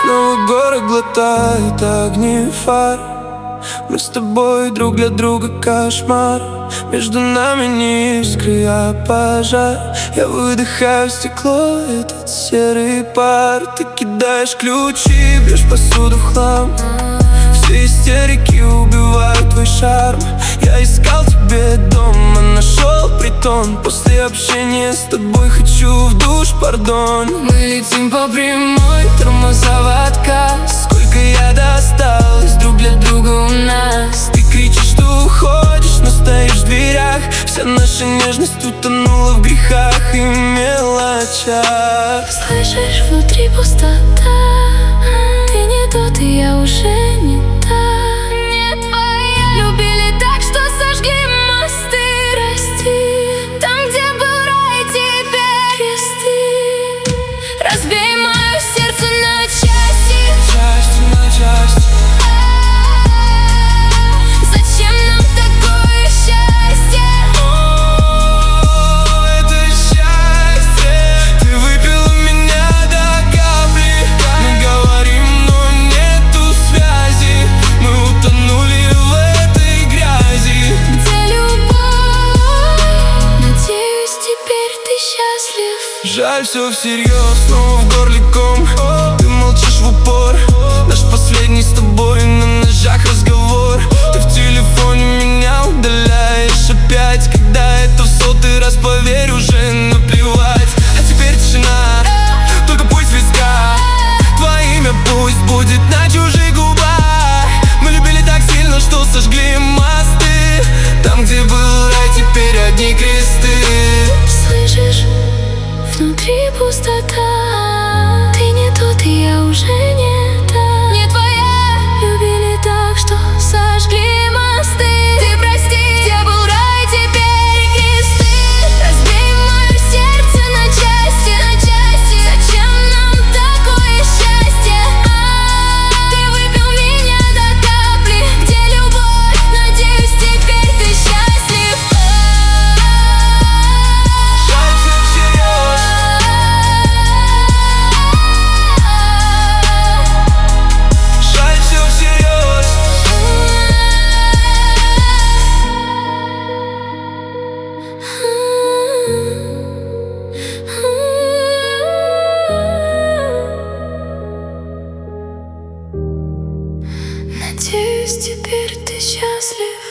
Снова город глотает огни фар. Мы с тобой друг для друга кошмар. Между нами не искры, а пожар. Я выдыхаю в стекло этот серый пар. Ты кидаешь ключи, бьешь посуду в хлам. Все истерики убивают твой шарм. Я искал тебе дома, нашел притон. После общения с тобой хочу в душ, пардон. Мы летим по прямой, тормоза в отказ. Сколько я досталось друг для друга у нас. Ты кричишь, что уходишь, но стоишь в дверях. Вся наша нежность утонула в грехах и мелочах. Слышишь, внутри пустота. Ты не тот, и я уже не та. Не твоя. Любили так, что сожгли мосты. Расти там, где был рай, теперь кресты. Разбей мое сердце на части. Части на части. Зачем нам такое счастье? О, это счастье. Ты выпила меня до капли. Мы говорим, но нету связи. Мы утонули в этой грязи. Где любовь? Надеюсь, теперь ты счастлив. Жаль, все всерьез, снова в горле ком. Ты молчишь в упор. Наш последний с тобой на ножах разговор. Ты в телефоне меня удаляешь опять. Когда это в сотый раз, поверь, уже наплевать. А теперь тишина, только пусть виска. Твое имя пусть будет на чужих губах. Мы любили так сильно, что сожгли мосты. Там, где был рай, теперь одни кресты. Слышишь? Внутри пустота. Ты не тот, и я уже не та. Не твоя. Любили так, что сожгли мосты. Ты прости, где был рай, теперь кресты. Разбей мое сердце на части, на части. Зачем нам такое счастье? Ты выпил меня до капли. Где любовь? Надеюсь, теперь ты счастлив. Жаль, все всерьез. Жаль, все всерьез. Надеюсь, теперь ты счастлив.